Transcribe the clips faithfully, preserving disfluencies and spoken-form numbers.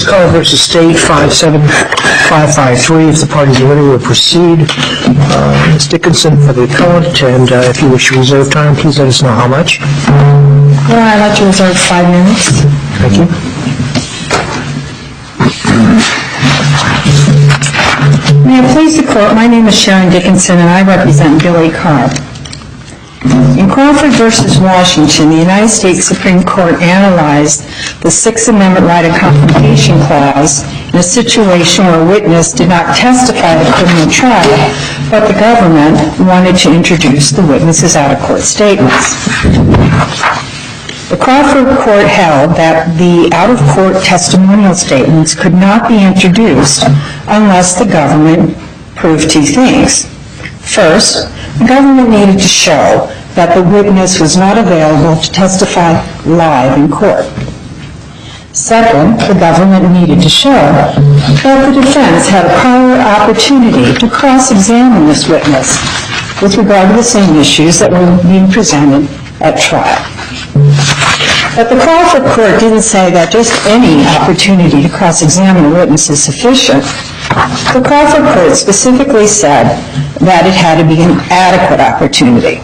Carr versus State, five seven five five three. If the parties are ready, we'll proceed. Uh, Miz Dickinson for the appellant, and uh, if you wish to reserve time, please let us know how much. Well, I'd like to reserve five minutes. Thank you. May it please the Court, my name is Sharon Dickinson, and I represent Billy Carr. In Crawford versus Washington, the United States Supreme Court analyzed the Sixth Amendment right of confrontation clause in a situation where a witness did not testify at a criminal trial, but the government wanted to introduce the witness's out-of-court statements. The Crawford Court held that the out-of-court testimonial statements could not be introduced unless the government proved two things. First, the government needed to show that the witness was not available to testify live in court. Second, the government needed to show that the defense had a prior opportunity to cross-examine this witness with regard to the same issues that were being presented at trial. But the Crawford Court didn't say that just any opportunity to cross-examine a witness is sufficient. The Crawford Court specifically said that it had to be an adequate opportunity.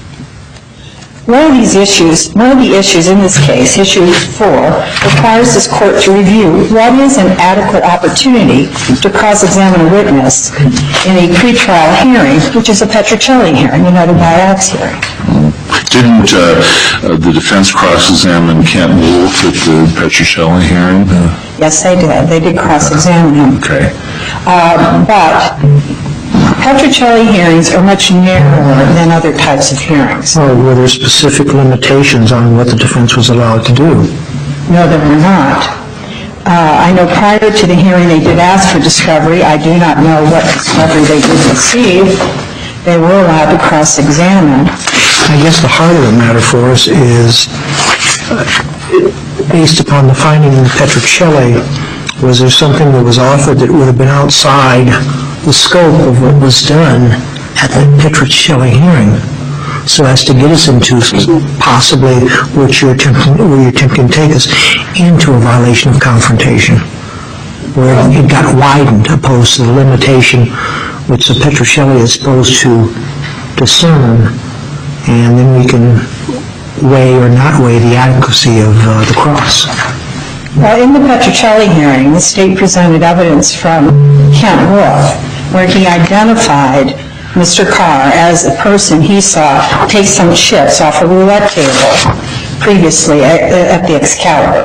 One of these issues, one of the issues in this case, issue four, requires this court to review what is an adequate opportunity to cross-examine a witness in a pretrial hearing, which is a Petrocelli hearing, another Biax hearing. Didn't uh, the defense cross-examine Kent Wolf at the Petrocelli hearing? Yes, they did. They did cross-examine him. Okay. Uh, but Petrocelli hearings are much narrower than other types of hearings. Well, were there specific limitations on what the defense was allowed to do? No, there were not. Uh, I know prior to the hearing they did ask for discovery. I do not know what discovery they did receive. They were allowed to cross-examine. I guess the heart of the matter for us is, uh, based upon the finding in Petrocelli, was there something that was offered that would have been outside the scope of what was done at the Petrocelli hearing, so as to get us into possibly what you're attempting, where you're attempting to take us into a violation of confrontation, where it got widened opposed to the limitation which the Petrocelli is supposed to discern, and then we can weigh or not weigh the adequacy of uh, the cross. Well, in the Petrocelli hearing, the state presented evidence from Kent Wolf, where he identified Mister Carr as a person he saw take some chips off a roulette table previously at, at the Excalibur.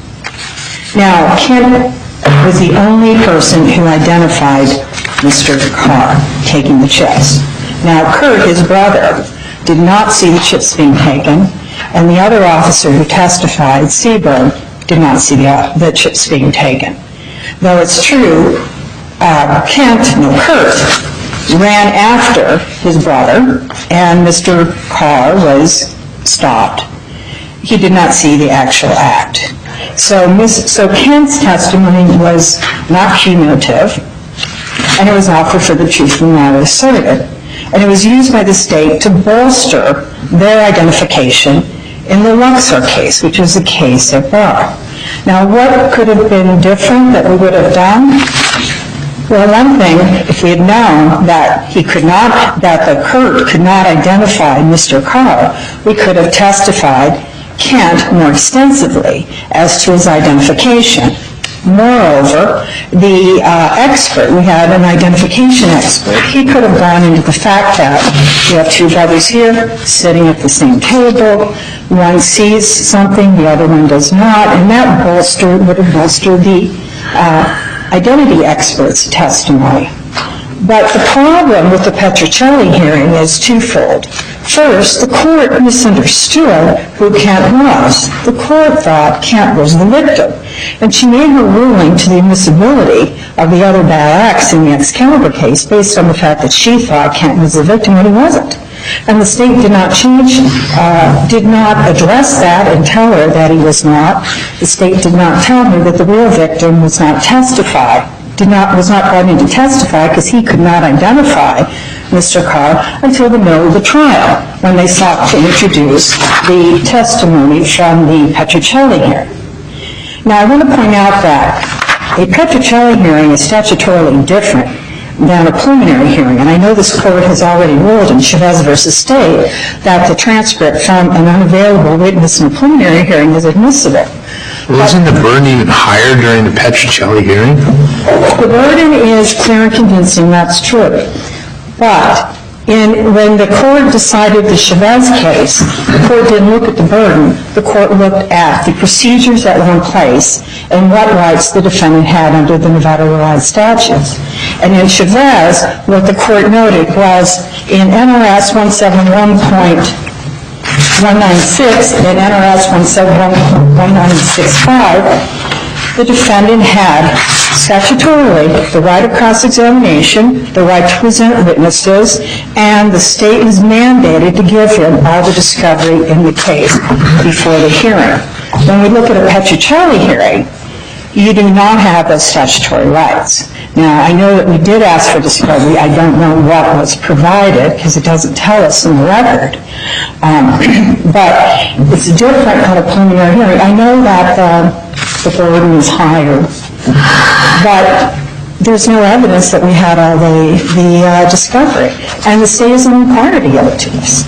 Now, Kent was the only person who identified Mister Carr taking the chips. Now, Kurt, his brother, did not see the chips being taken, and the other officer who testified, Seaburn, did not see the, uh, the chips being taken. Though it's true, uh, Kent, no, Kurt, ran after his brother, and Mister Carr was stopped. He did not see the actual act. So, Miss, so Kent's testimony was not cumulative, and it was offered for the truth of the matter asserted. And it was used by the state to bolster their identification in the Luxor case, which was the case at bar. Now, what could have been different that we would have done? Well, one thing, if we had known that he could not, that the Kurt could not identify Mister Carr, we could have testified Kent more extensively as to his identification. Moreover, the uh, expert, we had an identification expert, he could have gone into the fact that we have two brothers here sitting at the same table, one sees something, the other one does not, and that bolstered, would have bolstered the uh, identity expert's testimony. But the problem with the Petrocelli hearing is twofold. First, the court misunderstood who Kent was. The court thought Kent was the victim, and she made her ruling to the admissibility of the other bad acts in the Excalibur case based on the fact that she thought Kent was the victim when he wasn't. And the state did not change, uh, did not address that and tell her that he was not. The state did not tell her that the real victim was not testify, did not, was not brought in to testify because he could not identify Mister Carr until the middle of the trial when they sought to introduce the testimony from the Petrocelli hearing. Now, I want to point out that A Petrocelli hearing is statutorily different than a preliminary hearing, and I know this court has already ruled in Chavez versus State that the transcript from an unavailable witness in a preliminary hearing is admissible. Wasn't the burden even higher during the Petrocelli hearing? The burden is clear and convincing, that's true. But in, when the court decided the Chavez case, the court didn't look at the burden. The court looked at the procedures that were in place and what rights the defendant had under the Nevada revised statutes. And in Chavez, what the court noted was in N R S one seventy-one point one ninety-six and N R S one seventy-one point one nine six five, the defendant had statutorily the right of cross-examination, the right to present witnesses, and the state is mandated to give him all the discovery in the case before the hearing. When we look at a Petrocelli hearing, you do not have those statutory rights. Now, I know that we did ask for discovery. I don't know what was provided because it doesn't tell us in the record. Um, but it's different on a preliminary hearing. I know that uh, the burden is higher, but there's no evidence that we had all the, the uh, discovery, and the state isn't required to give it to us.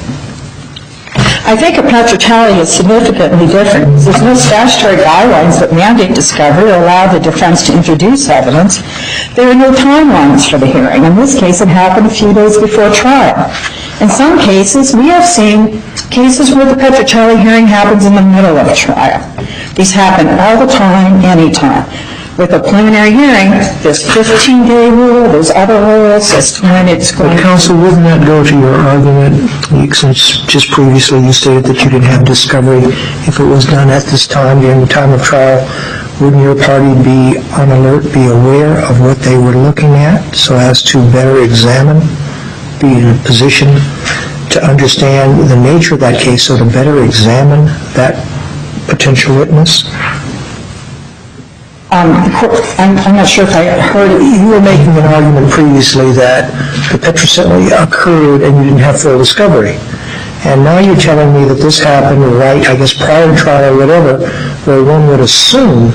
I think a Petrocelli is significantly different. There's no statutory guidelines that mandate discovery or allow the defense to introduce evidence. There are no timelines for the hearing. In this case, it happened a few days before trial. In some cases, we have seen cases where the Petrocelli hearing happens in the middle of a trial. These happen all the time, anytime. With a preliminary hearing, there's fifteen-day rule, there's other rules as to when it's going to... But counsel, wouldn't that go to your argument, since just previously you stated that you didn't have discovery, if it was done at this time, during the time of trial, wouldn't your party be on alert, be aware of what they were looking at, so as to better examine, be in a position to understand the nature of that case, so to better examine that potential witness? Um, I'm, I'm not sure if I heard it. You were making an argument previously that the Petrocelli occurred and you didn't have full discovery. And now you're telling me that this happened right, I guess, prior to trial or whatever, where one would assume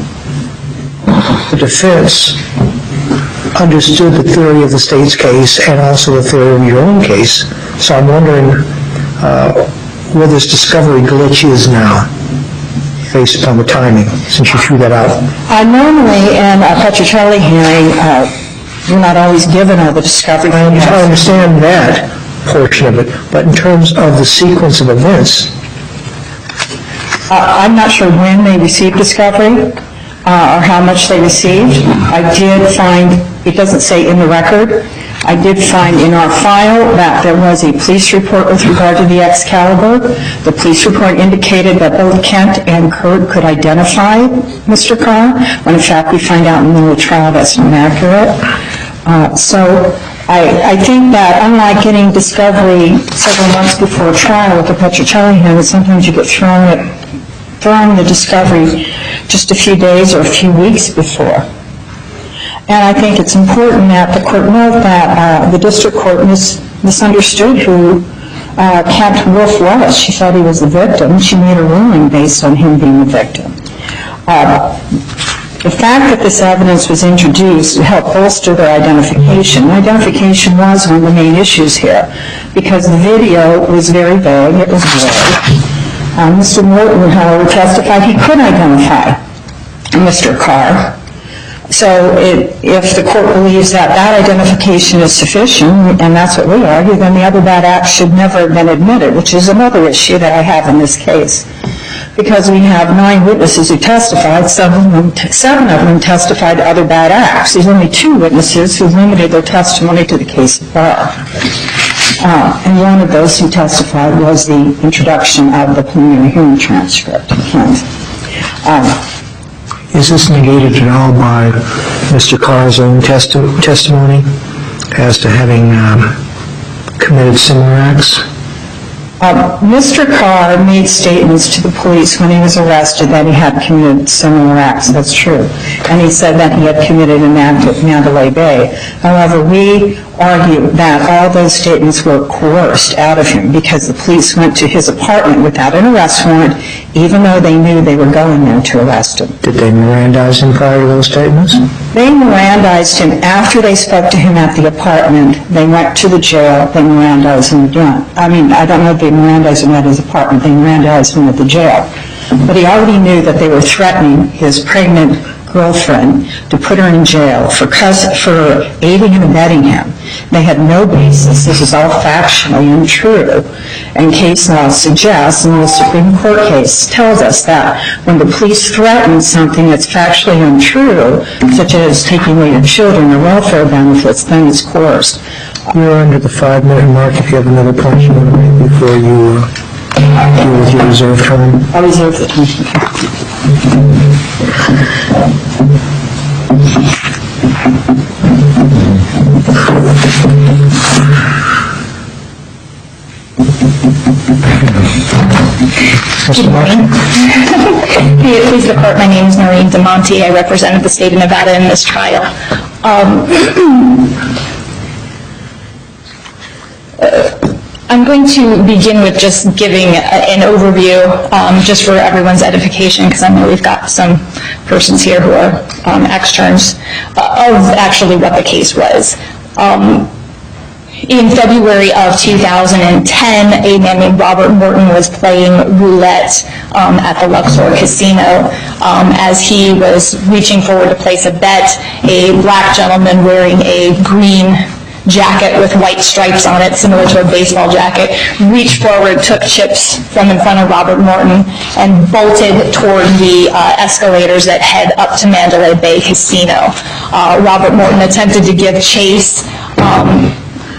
the defense understood the theory of the state's case and also the theory of your own case. So I'm wondering uh, where this discovery glitch is now, based upon the timing, since you threw that out. Uh, normally, in a Petrocelli hearing, uh, you're not always given all the discovery. I understand that portion of it, but in terms of the sequence of events... Uh, I'm not sure when they received discovery uh, or how much they received. I did find, it doesn't say in the record, I did find in our file that there was a police report with regard to the Excalibur. The police report indicated that both Kent and Kurt could identify Mister Carr, when in fact we find out in the middle of trial that's not accurate. Uh, so I, I think that unlike getting discovery several months before trial with the Petrocelli hearing, sometimes you get thrown, at, thrown the discovery just a few days or a few weeks before. And I think it's important that the court note that uh, the district court mis- misunderstood who uh, Kent Wolf was. She thought he was the victim. She made a ruling based on him being the victim. Uh, the fact that this evidence was introduced helped bolster their identification. Identification was one of the main issues here because the video was very vague. It was blurry. Uh, Mister Morton, however, testified he could identify Mister Carr. So it, if the court believes that that identification is sufficient, and that's what we argue, then the other bad acts should never have been admitted, which is another issue that I have in this case. Because we have nine witnesses who testified, seven of them, seven of them testified to other bad acts. There's only two witnesses who limited their testimony to the case of Barr. Uh, and one of those who testified was the introduction of the preliminary hearing transcript. Um, Is this negated at all by Mister Carr's own testi- testimony as to having um, committed similar acts? Uh, Mister Carr made statements to the police when he was arrested that he had committed similar acts. That's true. And he said that he had committed an act at Mandalay Bay. However, we argue that all those statements were coerced out of him because the police went to his apartment without an arrest warrant, even though they knew they were going there to arrest him. Did they Mirandize him prior to those statements? They Mirandized him after they spoke to him at the apartment. They went to the jail. They Mirandized him again. I mean, I don't know if they Mirandized him at his apartment. They Mirandized him at the jail. But he already knew that they were threatening his pregnant girlfriend to put her in jail for, for aiding and abetting him. They had no basis. This is all factually untrue. And case law suggests, and the Supreme Court case tells us that when the police threaten something that's factually untrue, such as taking away your children or welfare benefits, then it's coerced. You're under the five-minute mark. If you have another point you want to make before you uh, deal with your reserve time. I reserve the time. Good morning. May it please the court, my name is Noreen DeMonte. I represented the state of Nevada in this trial. Um, uh, I'm going to begin with just giving a, an overview, um, just for everyone's edification, because I know we've got some persons here who are um, externs, uh, of actually what the case was. Um, In February of two thousand ten, a man named Robert Morton was playing roulette um, at the Luxor Casino. Um, as he was reaching forward to place a bet, a black gentleman wearing a green jacket with white stripes on it, similar to a baseball jacket, reached forward, took chips from in front of Robert Morton, and bolted toward the uh, escalators that head up to Mandalay Bay Casino. Uh, Robert Morton attempted to give chase. Um,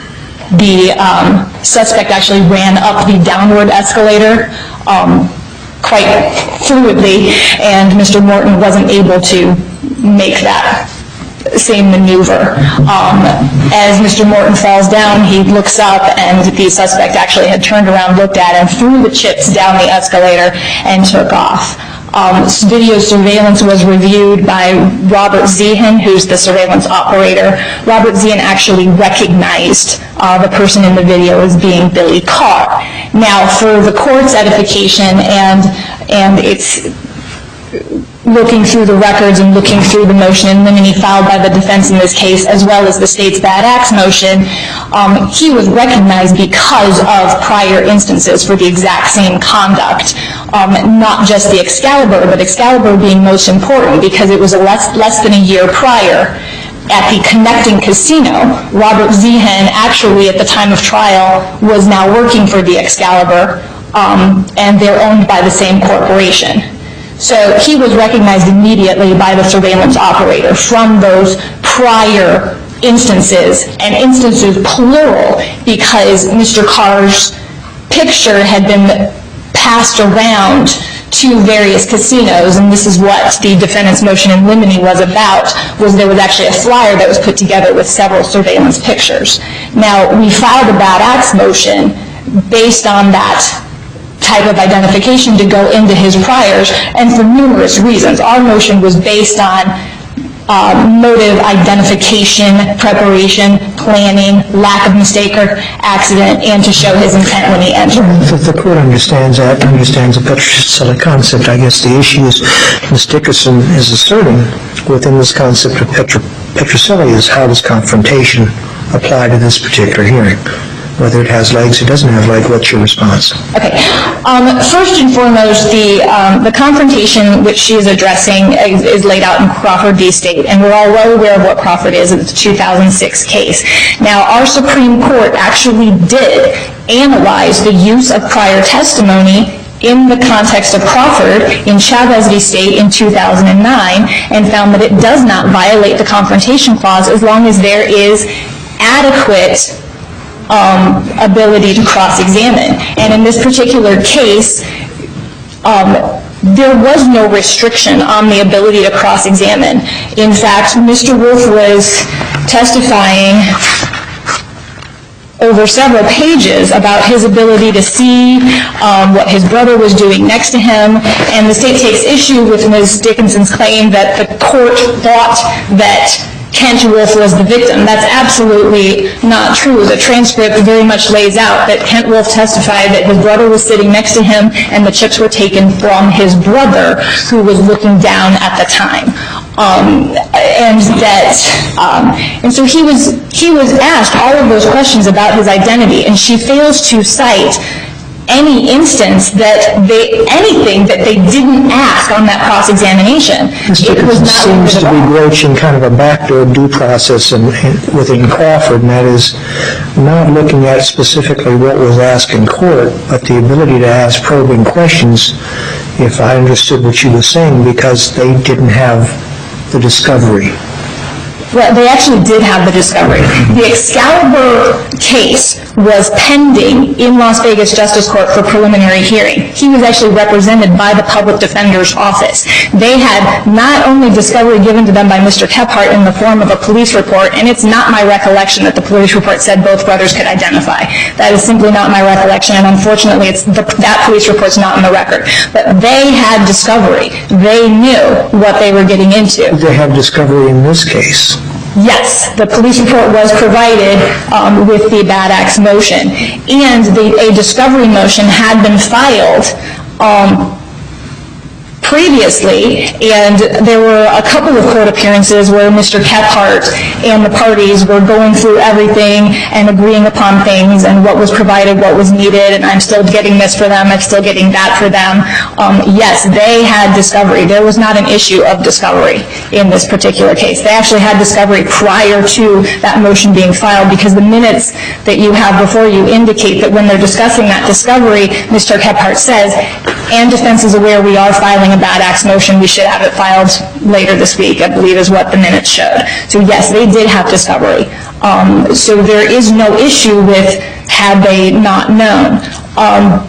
The um, suspect actually ran up the downward escalator um, quite fluidly, and Mister Morton wasn't able to make that same maneuver. Um, as Mister Morton falls down, he looks up, and the suspect actually had turned around, looked at him, threw the chips down the escalator, and took off. Um, video surveillance was reviewed by Robert Zehan, who's the surveillance operator. Robert Zehan actually recognized uh, the person in the video as being Billy Carr. Now, for the court's edification and and it's looking through the records and looking through the motion in limine filed by the defense in this case, as well as the state's bad acts motion, um, he was recognized because of prior instances for the exact same conduct. Um, not just the Excalibur, but Excalibur being most important because it was a less, less than a year prior at the connecting casino. Robert Zehan actually at the time of trial was now working for the Excalibur, um, and they're owned by the same corporation. So he was recognized immediately by the surveillance operator from those prior instances, and instances plural, because Mister Carr's picture had been passed around to various casinos, and this is what the defendant's motion in limine was about, was there was actually a flyer that was put together with several surveillance pictures. Now, we filed a bad acts motion based on that type of identification to go into his priors, and for numerous reasons. Our motion was based on uh, motive, identification, preparation, planning, lack of mistake or accident, and to show his intent when he entered. If the court understands that, understands the Petrocelli concept, I guess the issue is Miz Dickerson is asserting within this concept of Petro Petrocelli is how does confrontation apply to this particular hearing? Whether it has legs or doesn't have legs, what's your response? Okay. Um, first and foremost, the um, the confrontation which she is addressing is, is laid out in Crawford v. State, and we're all well aware of what Crawford is. It's a two thousand six case. Now, our Supreme Court actually did analyze the use of prior testimony in the context of Crawford in Chavez v. State in two thousand nine, and found that it does not violate the Confrontation Clause as long as there is adequate Um, ability to cross-examine. And in this particular case, um, there was no restriction on the ability to cross-examine. In fact, Mister Wolf was testifying over several pages about his ability to see um, what his brother was doing next to him, and the state takes issue with Miz Dickerson's claim that the court thought that Kent Wolf was the victim. That's absolutely not true. The transcript very much lays out that Kent Wolf testified that his brother was sitting next to him and the chips were taken from his brother, who was looking down at the time. Um, and that, um, and so he was, he was asked all of those questions about his identity, and she fails to cite any instance that they, anything that they didn't ask on that cross-examination. It was not seems to be broaching kind of a backdoor due process in, in, within Crawford, and that is not looking at specifically what was asked in court, but the ability to ask probing questions, if I understood what you were saying, because they didn't have the discovery. Well, they actually did have the discovery. The Excalibur case was pending in Las Vegas Justice Court for preliminary hearing. He was actually represented by the public defender's office. They had not only discovery given to them by Mister Kephart in the form of a police report, and it's not my recollection that the police report said both brothers could identify. That is simply not my recollection, and unfortunately it's the, that police report's not in the record. But they had discovery. They knew what they were getting into. Did they have discovery in this case? Yes, the police report was provided um, with the bad acts motion, and the, a discovery motion had been filed um, previously, and there were a couple of court appearances where Mister Kephart and the parties were going through everything and agreeing upon things and what was provided, what was needed, and I'm still getting this for them, I'm still getting that for them. Um, yes, they had discovery. There was not an issue of discovery in this particular case. They actually had discovery prior to that motion being filed, because the minutes that you have before you indicate that when they're discussing that discovery, Mister Kephart says, and defense is aware we are filing a bad acts motion, we should have it filed later this week, I believe is what the minutes showed. So yes, they did have discovery. Um, so there is no issue with had they not known. Um,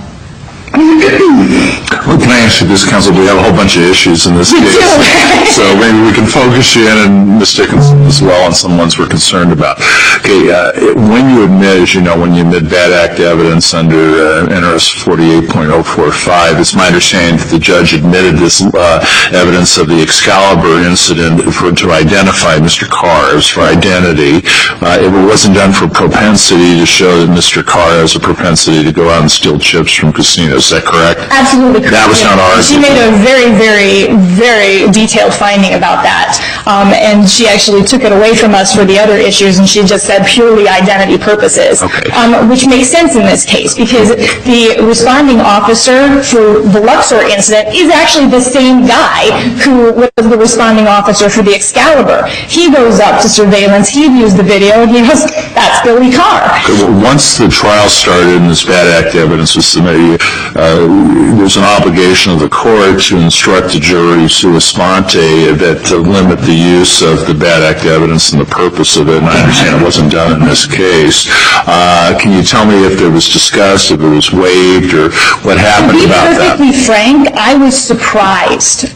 Well, can I ask you this, counsel? We have a whole bunch of issues in this case. So maybe we can focus you in, and Miz Dickinson as well, on some ones we're concerned about. Okay, uh, when you admit, as you know, when you admit bad act evidence under uh, N R S forty-eight point oh four five, it's my understanding that the judge admitted this uh, evidence of the Excalibur incident for, to identify Mister Carr as for identity. Uh, it wasn't done for propensity to show that Mister Carr has a propensity to go out and steal chips from casinos. Is that correct? Absolutely correct. That was not ours. She made a very, very, very detailed finding about that. Um, and she actually took it away from us for the other issues, and she just said purely identity purposes. Okay. Um, which makes sense in this case, because the responding officer for the Luxor incident is actually the same guy who was the responding officer for the Excalibur. He goes up to surveillance, he views the video, and he goes, that's Billy Carr. Okay, well, once the trial started and this bad act evidence was submitted, uh, there's an obligation of the court to instruct the jury sua sponte that to limit the use of the bad act evidence and the purpose of it, and I understand it wasn't done in this case. Uh, can you tell me if it was discussed, if it was waived, or what happened about that? To be perfectly frank, I was surprised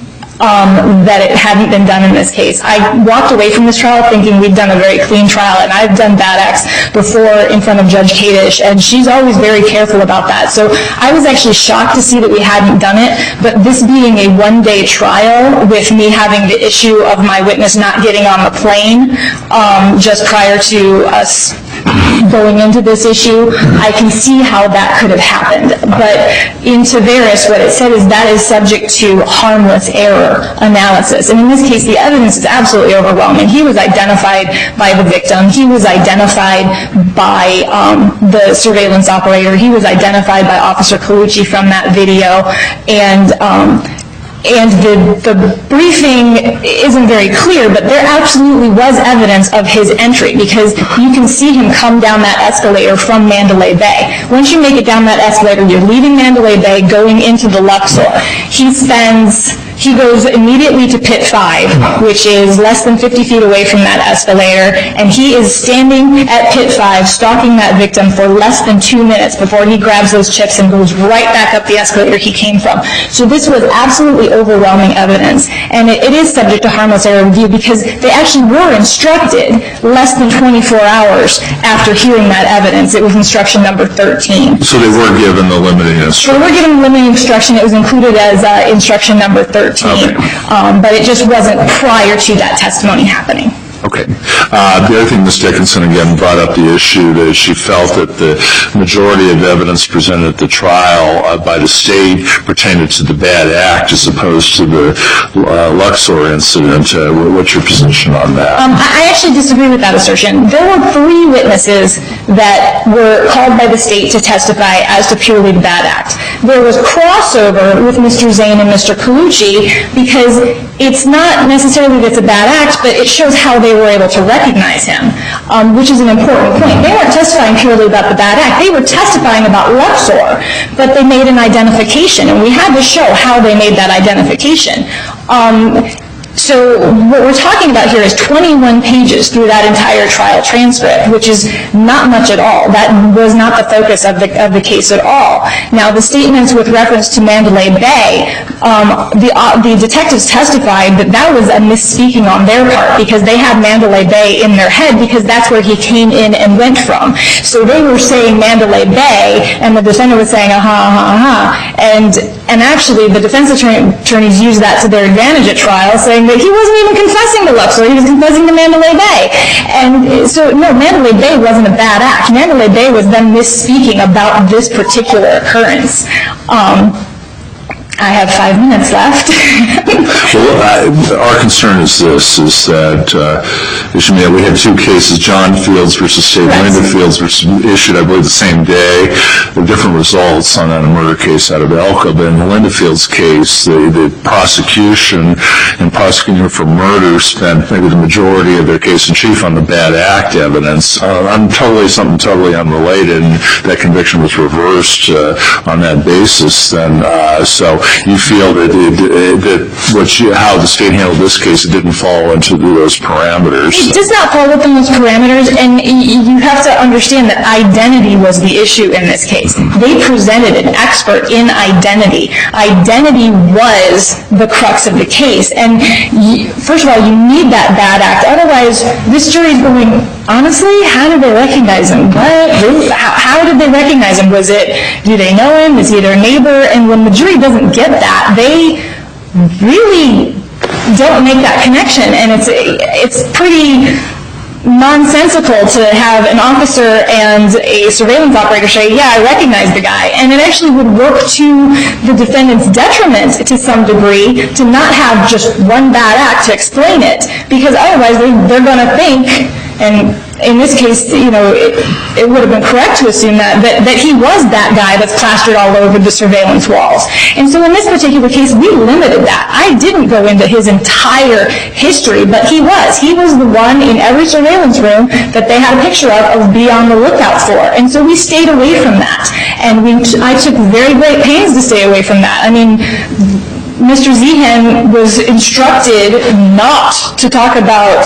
Um, that it hadn't been done in this case. I walked away from this trial thinking we'd done a very clean trial, and I've done bad acts before in front of Judge Kadish, and she's always very careful about that. So I was actually shocked to see that we hadn't done it, but this being a one-day trial with me having the issue of my witness not getting on the plane um, just prior to us going into this issue, I can see how that could have happened. But in Tavares, what it said is that is subject to harmless error analysis. And in this case, the evidence is absolutely overwhelming. He was identified by the victim. He was identified by um, the surveillance operator. He was identified by Officer Colucci from that video. And um, And the, the briefing isn't very clear, but there absolutely was evidence of his entry, because you can see him come down that escalator from Mandalay Bay. Once you make it down that escalator, you're leaving Mandalay Bay, going into the Luxor. He spends... He goes immediately to pit five, which is less than fifty feet away from that escalator, and he is standing at pit five, stalking that victim for less than two minutes before he grabs those chips and goes right back up the escalator he came from. So this was absolutely overwhelming evidence, and it, it is subject to harmless error review, because they actually were instructed less than twenty-four hours after hearing that evidence. It was instruction number thirteen. So they were given the limiting instruction? So they were given the limiting instruction. It was included as uh, instruction number thirteen. Okay. Um, but it just wasn't prior to that testimony happening. Okay. Uh, the other thing, Miz Dickinson again brought up the issue that she felt that the majority of evidence presented at the trial uh, by the state pertained to the bad act as opposed to the uh, Luxor incident. Uh, what's your position on that? Um, I actually disagree with that assertion. There were three witnesses that were called by the state to testify as to purely the bad act. There was crossover with Mister Zane and Mister Colucci because it's not necessarily that it's a bad act, but it shows how they were able to recognize him, um, which is an important point. They weren't testifying purely about the bad act. They were testifying about Luxor, but they made an identification, and we had to show how they made that identification. Um, So what we're talking about here is twenty-one pages through that entire trial transcript, which is not much at all. That was not the focus of the of the case at all. Now, the statements with reference to Mandalay Bay, um, the uh, the detectives testified that that was a misspeaking on their part because they had Mandalay Bay in their head because that's where he came in and went from. So they were saying Mandalay Bay, and the defendant was saying aha, aha, aha, and and actually the defense attorney, attorneys used that to their advantage at trial, saying that he wasn't even confessing to Luxor, he was confessing to Mandalay Bay. And so, no, Mandalay Bay wasn't a bad act. Mandalay Bay was them misspeaking about this particular occurrence. Um, I have five minutes left. Well, I, our concern is this, is that, uh, we had two cases, John Fields versus State Right. Linda Fields, which issued, I believe, the same day. There were different results on a murder case out of Elko, but in the Linda Fields case, the, the prosecution in prosecuting her for murder spent maybe the majority of their case in chief on the bad act evidence. Uh, I'm totally, something totally unrelated, and that conviction was reversed uh, on that basis. And uh, so you feel that, it, that what you, how the state handled this case, it didn't fall into those parameters. It does not fall within those parameters, and you have to understand that identity was the issue in this case. They presented an expert in identity. Identity was the crux of the case, and you, first of all, you need that bad act. Otherwise, this jury's going, honestly, how did they recognize him? What? How, how did they recognize him? Was it, do they know him? Is he their neighbor? And when the jury doesn't get that, they really don't make that connection, and it's it's pretty nonsensical to have an officer and a surveillance operator say, yeah, I recognize the guy, and it actually would work to the defendant's detriment to some degree to not have just one bad act to explain it, because otherwise they're, they're going to think, and in this case, you know, it, it would have been correct to assume that, that, that he was that guy that's plastered all over the surveillance walls. And so in this particular case, we limited that. I didn't go into his entire history, but he was. He was the one in every surveillance room that they had a picture of, of be on the lookout for. And so we stayed away from that. And we, I took very great pains to stay away from that. I mean, Mister Zeehan was instructed not to talk about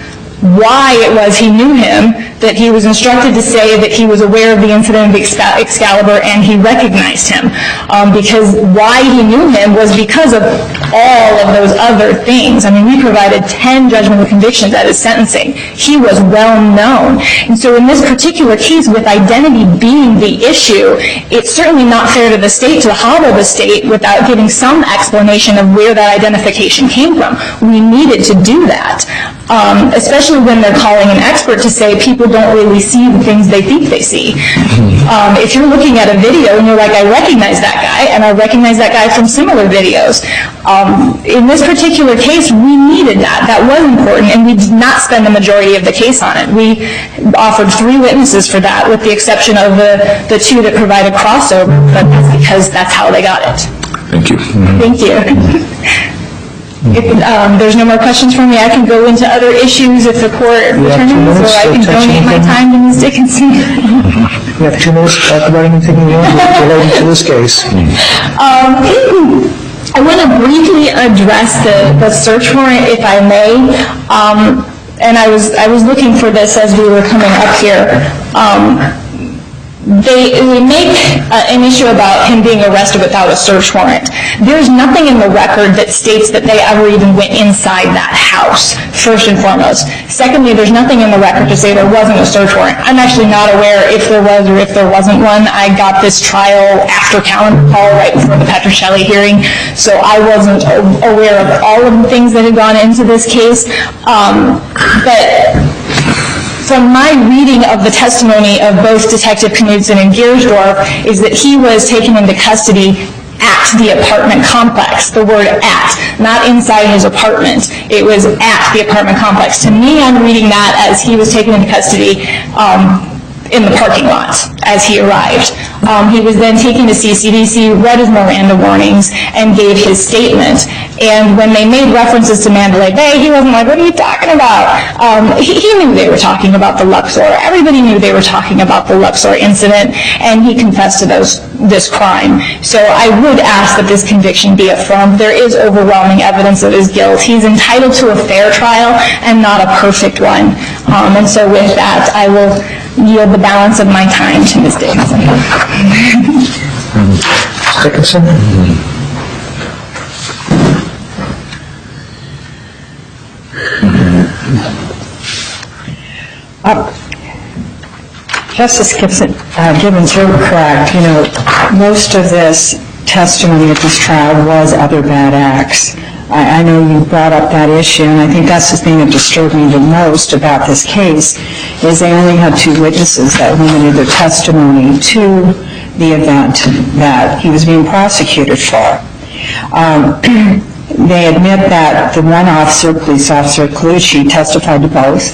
why it was he knew him, that he was instructed to say that he was aware of the incident of Excalibur and he recognized him. Um, because why he knew him was because of all of those other things. I mean, we provided ten judgment of convictions at his sentencing. He was well known. And so in this particular case, with identity being the issue, it's certainly not fair to the state to hobble the state without giving some explanation of where that identification came from. We needed to do that. Um, especially when they're calling an expert to say people don't really see the things they think they see. Um, if you're looking at a video and you're like, I recognize that guy, and I recognize that guy from similar videos. Um, in this particular case, we needed that. That was important, and we did not spend the majority of the case on it. We offered three witnesses for that, with the exception of the, the two that provided crossover, but that's because that's how they got it. Thank you. Thank you. If um, there's no more questions for me, I can go into other issues if the court determines, or I can donate my time to Miz Dickinson. You have two minutes to talk about anything you want related to this case. Um, I want to briefly address the, the search warrant, if I may. Um, and I was I was looking for this as we were coming up here. Um, They, they make uh, an issue about him being arrested without a search warrant. There's nothing in the record that states that they ever even went inside that house, first and foremost. Secondly, there's nothing in the record to say there wasn't a search warrant. I'm actually not aware if there was or if there wasn't one. I got this trial after calendar call right before the Petrocelli hearing, so I wasn't aware of all of the things that had gone into this case. Um, but from my reading of the testimony of both Detective Knudsen and Giersdorf is that he was taken into custody at the apartment complex. The word at, not inside his apartment. It was at the apartment complex. To me, I'm reading that as he was taken into custody um, in the parking lot as he arrived. Um, he was then taken to C C D C, read his Miranda warnings, and gave his statement. And when they made references to Mandalay Bay, he wasn't like, what are you talking about? Um, he, he knew they were talking about the Luxor. Everybody knew they were talking about the Luxor incident, and he confessed to those, this crime. So I would ask that this conviction be affirmed. There is overwhelming evidence of his guilt. He's entitled to a fair trial and not a perfect one. Um, and so with that, I will yield the balance of my time to Miz Dickinson. Dickinson? Uh, Justice Gibson, uh, Gibbons, you're correct. You know, most of this testimony at this trial was other bad acts. I, I know you brought up that issue, and I think that's the thing that disturbed me the most about this case, is they only had two witnesses that limited their testimony to the event that he was being prosecuted for. Um, they admit that the one officer, police officer, Colucci, testified to both.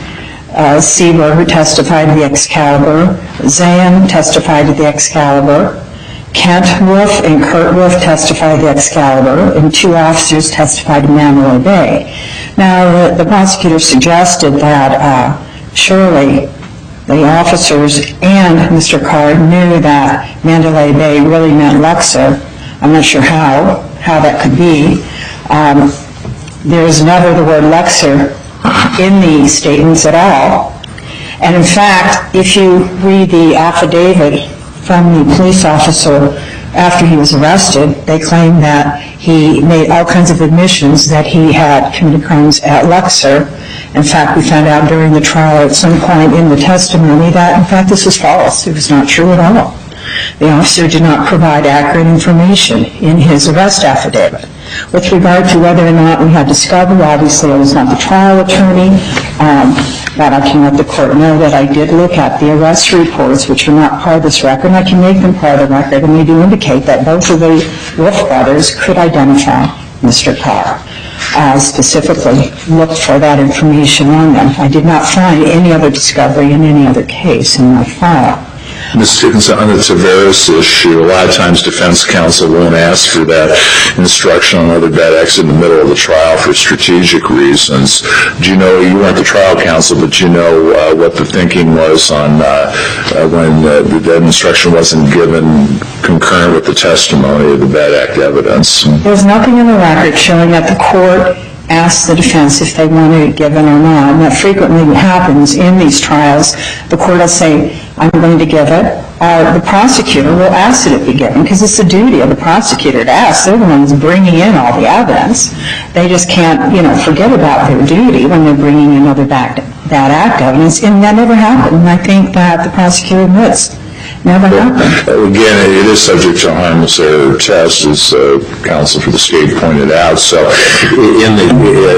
Uh, Sieber, who testified to the Excalibur, Zayn testified to the Excalibur, Kent Wolf and Kurt Wolf testified to the Excalibur, and two officers testified to Mandalay Bay. Now, the, the prosecutor suggested that uh, surely the officers and Mister Carr knew that Mandalay Bay really meant Luxor. I'm not sure how, how that could be. Um, there's never the word Luxor in the statements at all. And in fact, if you read the affidavit from the police officer after he was arrested, they claim that he made all kinds of admissions that he had committed crimes at Luxor. In fact, we found out during the trial at some point in the testimony that, in fact, this was false. It was not true at all. The officer did not provide accurate information in his arrest affidavit. With regard to whether or not we had discovery, obviously I was not the trial attorney, um, but I can let the court know that I did look at the arrest reports, which are not part of this record, and I can make them part of the record, and they do indicate that both of the Wolf brothers could identify Mister Carr. Uh, specifically looked for that information on them. I did not find any other discovery in any other case in my file. Miz Dickinson, on the Tavares issue, a lot of times defense counsel won't ask for that instruction on other bad acts in the middle of the trial for strategic reasons. Do you know, you weren't the trial counsel, but do you know uh, what the thinking was on uh, uh, when uh, that instruction wasn't given concurrent with the testimony of the bad act evidence? There's nothing in the record showing that the court asked the defense if they wanted it given or not, and that frequently happens in these trials. The court will say, I'm going to give it. Uh, the prosecutor will ask that it be given, because it's the duty of the prosecutor to ask. They're the ones bringing in all the evidence. They just can't, you know, forget about their duty when they're bringing in other bad, bad act evidence, and that never happened. And I think that the prosecutor admits never happened. Again, it is subject to a harmless error test, as uh, counsel for the state pointed out. So, in the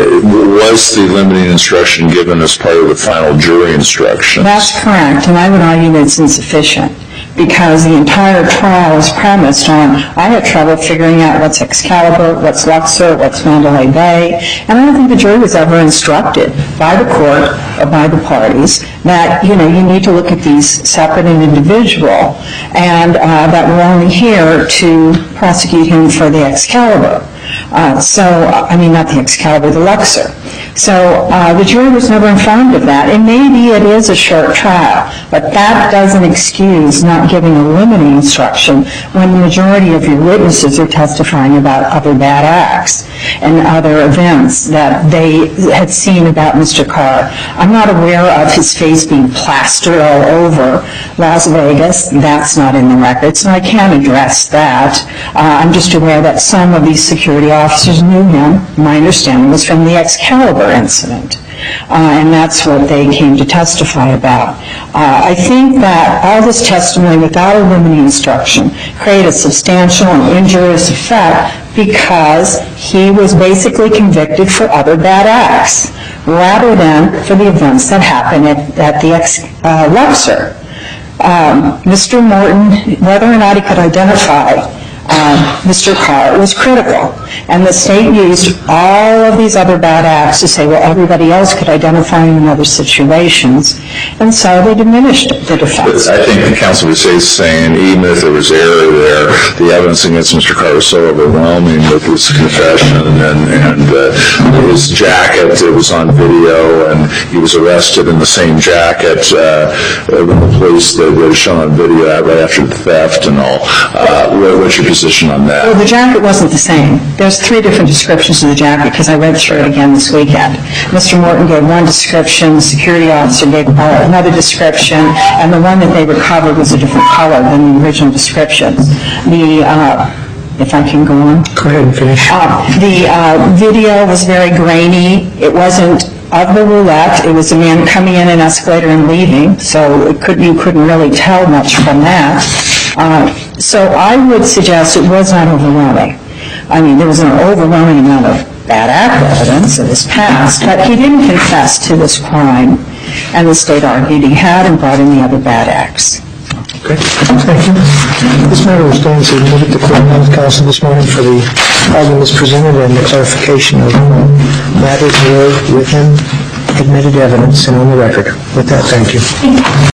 uh, was the limiting instruction given as part of the final jury instruction? That's correct, and I would argue that it's insufficient, because the entire trial is premised on, I had trouble figuring out what's Excalibur, what's Luxor, what's Mandalay Bay, and I don't think the jury was ever instructed by the court or by the parties that, you know, you need to look at these separate and individual, and uh, that we're only here to prosecute him for the Excalibur. Uh, so, I mean, not the Excalibur, the Luxor. So uh, the jury was never informed of that, and maybe it is a short trial, but that doesn't excuse not giving a limiting instruction when the majority of your witnesses are testifying about other bad acts and other events that they had seen about Mister Carr. I'm not aware of his face being plastered all over Las Vegas. That's not in the record, so I can't address that. Uh, I'm just aware that some of these security officers knew him. My understanding was from the Excalibur incident. Uh, and that's what they came to testify about. Uh, I think that all this testimony without a limiting instruction created a substantial and injurious effect because he was basically convicted for other bad acts, rather than for the events that happened at, at the ex-Luxor. Um, Mister Morton, whether or not he could identify um, Mister Carr was critical, and the state used all of these other bad acts to say, well, everybody else could identify him in other situations, and so they diminished the defense. I think the counsel was saying, even if there was error there, the evidence against Mister Carr was so overwhelming with his confession and, and uh, his jacket, it was on video, and he was arrested in the same jacket uh, when the police, they were shown on video right after the theft and all. Uh, what's your position on that? Well, the jacket wasn't the same. There's three different descriptions of the jacket, because I read through it again this weekend. Mister Morton gave one description, the security officer gave uh, another description, and the one that they recovered was a different color than the original descriptions. The, uh, if I can go on. Go ahead and finish. Uh, the uh, video was very grainy. It wasn't of the roulette. It was a man coming in an escalator and leaving, so it could, you couldn't really tell much from that. Uh, so I would suggest it was not overwhelming. I mean, there was an overwhelming amount of bad act evidence of his past, but he didn't confess to this crime, and the state argued he had and brought in the other bad acts. Okay, thank you. This matter was going to move it to Court of Counsel this morning for the arguments presented and the clarification of matters within admitted evidence and on the record. With that, thank you.